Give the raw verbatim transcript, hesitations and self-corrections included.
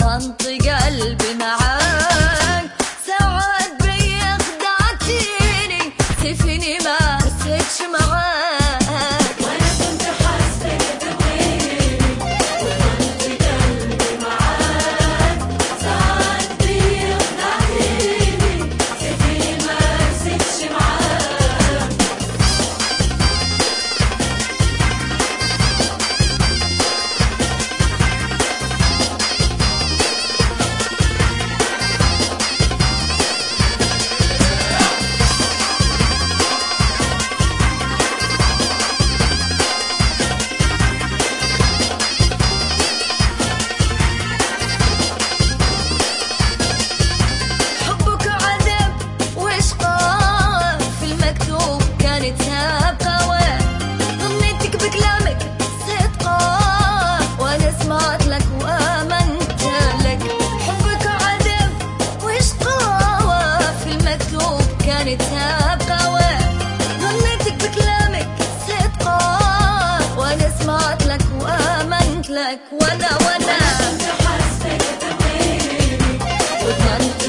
وتنطي قلبي معاك. ساعات بيا خدعتيني سيفيني ما حسيتش معاك، وانا كنت حاسبك تدويني وتنطي قلبي معاك. ساعات بيا خدعتيني سيفيني ما حسيتش معاك. حبك عذاب واشقاء في المكتوب كانت سابقة، وظنيتك بكلامك صدقة وانا سمعت لك وامنت لك. حبك عذاب واشقاء في المكتوب كانت سابقة، وظنيتك بكلامك صدقة وانا سمعت لك وامنت لك. وانا وانا كنت حاسبك تدويني وتنطي